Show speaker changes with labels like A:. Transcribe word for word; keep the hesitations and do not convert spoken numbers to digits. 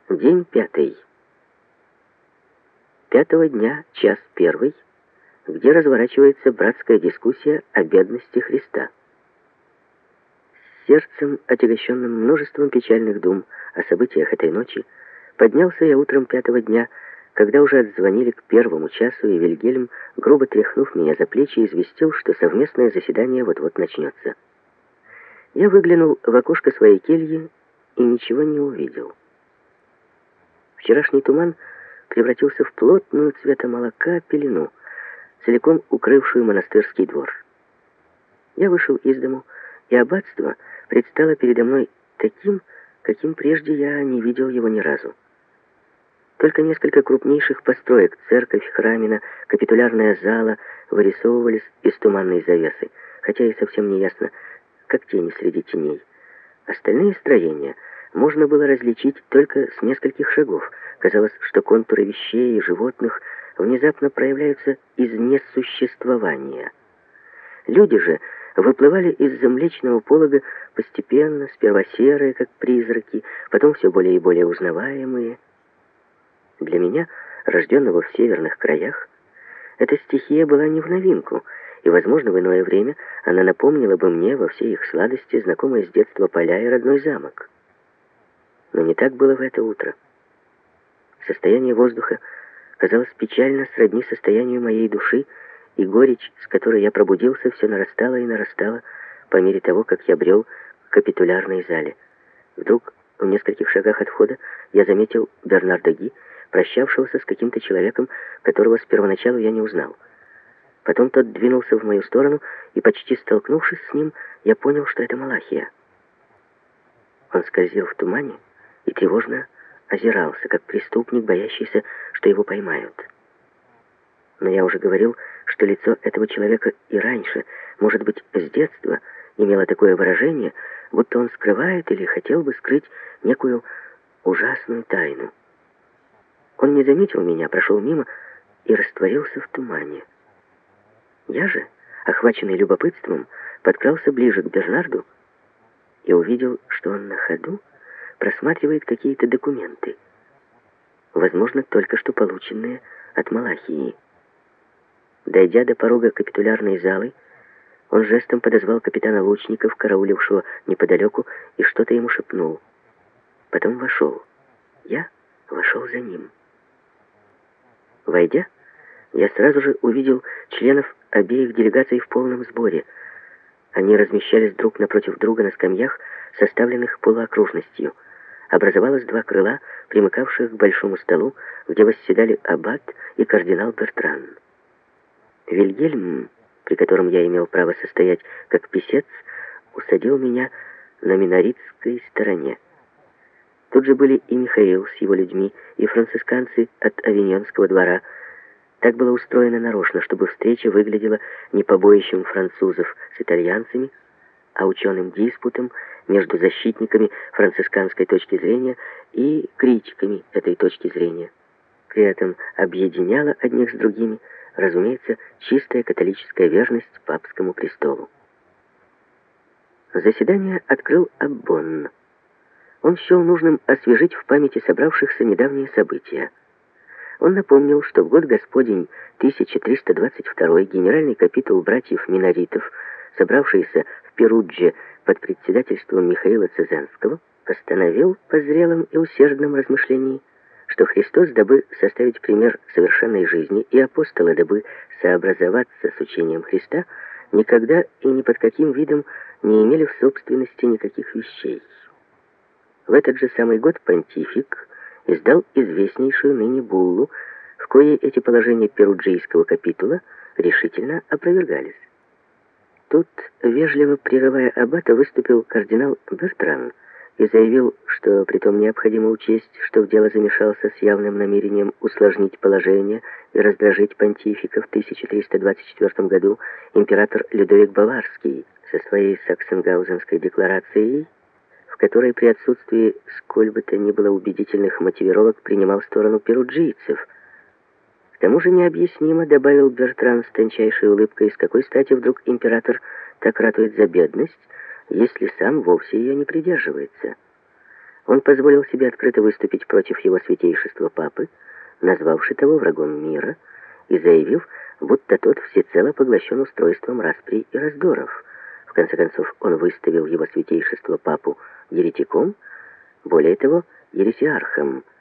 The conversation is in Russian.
A: День пятый. Пятого дня, час первый, где разворачивается братская дискуссия о бедности Христа. С сердцем, отягощенным множеством печальных дум о событиях этой ночи, поднялся я утром пятого дня, когда уже отзвонили к первому часу, и Вильгельм, грубо тряхнув меня за плечи, известил, что совместное заседание вот-вот начнется. Я выглянул в окошко своей кельи и ничего не увидел. Вчерашний туман превратился в плотную цвета молока пелену, целиком укрывшую монастырский двор. Я вышел из дому, и аббатство предстало передо мной таким, каким прежде я не видел его ни разу. Только несколько крупнейших построек, церковь, храмина, капитулярная зала, вырисовывались из туманной завесы, хотя и совсем не ясно, как тени среди теней. Остальные строения можно было различить только с нескольких шагов. Казалось, что контуры вещей и животных внезапно проявляются из несуществования. Люди же выплывали из-за млечного полога постепенно, сперва серые, как призраки, потом все более и более узнаваемые. Для меня, рожденного в северных краях, эта стихия была не в новинку, и, возможно, в иное время она напомнила бы мне во всей их сладости знакомые с детства поля и родной замок. Но не так было в это утро. Состояние воздуха казалось печально сродни состоянию моей души, и горечь, с которой я пробудился, все нарастала и нарастала по мере того, как я брел к капитулярной зале. Вдруг, в нескольких шагах от входа, я заметил Бернарда Ги, прощавшегося с каким-то человеком, которого с первоначалу я не узнал. Потом тот двинулся в мою сторону, и, почти столкнувшись с ним, я понял, что это Малахия. Он скользил в тумане и тревожно озирался, как преступник, боящийся, что его поймают. Но я уже говорил, что лицо этого человека и раньше, может быть, с детства, имело такое выражение, будто он скрывает или хотел бы скрыть некую ужасную тайну. Он не заметил меня, прошел мимо и растворился в тумане. Я же, охваченный любопытством, подкрался ближе к Бернарду и увидел, что он на ходу просматривает какие-то документы, возможно, только что полученные от Малахии. Дойдя до порога капитулярной залы, он жестом подозвал капитана лучников, караулившего неподалеку, и что-то ему шепнул. Потом вошел. Я вошел за ним. Войдя, я сразу же увидел членов обеих делегаций в полном сборе. Они размещались друг напротив друга на скамьях, составленных полуокружностью. Образовалось два крыла, примыкавших к большому столу, где восседали аббат и кардинал Бертран. Вильгельм, при котором я имел право состоять как писец, усадил меня на миноритской стороне. Тут же были и Михаил с его людьми, и францисканцы от Авиньонского двора. Так было устроено нарочно, чтобы встреча выглядела не побоищем французов с итальянцами, а ученым диспутом между защитниками францисканской точки зрения и критиками этой точки зрения. При этом объединяла одних с другими, разумеется, чистая католическая верность папскому престолу. Заседание открыл Аббон. Он счел нужным освежить в памяти собравшихся недавние события. Он напомнил, что в год Господень тысяча триста двадцать второй генеральный капитул братьев-миноритов, собравшийся в Перудже под председательством Михаила Цезенского, постановил по зрелом и усердном размышлении, что Христос, дабы составить пример совершенной жизни, и апостолы, дабы сообразоваться с учением Христа, никогда и ни под каким видом не имели в собственности никаких вещей. В этот же самый год понтифик издал известнейшую ныне буллу, в коей эти положения перуджийского капитула решительно опровергались. Тут, вежливо прерывая аббата, выступил кардинал Бертран и заявил, что притом необходимо учесть, что в дело замешался с явным намерением усложнить положение и раздражить понтифика в тысяча триста двадцать четвёртом году император Людовик Баварский со своей Саксенгаузенской декларацией, в которой при отсутствии сколь бы то ни было убедительных мотивировок принимал сторону перуджийцев. К тому же необъяснимо, добавил Бертран с тончайшей улыбкой, с какой стати вдруг император так ратует за бедность, если сам вовсе ее не придерживается. Он позволил себе открыто выступить против его святейшества папы, назвавши того врагом мира и заявив, будто тот всецело поглощен устройством расприй и раздоров. В конце концов, он выставил его святейшество папу еретиком, более того, ересиархом,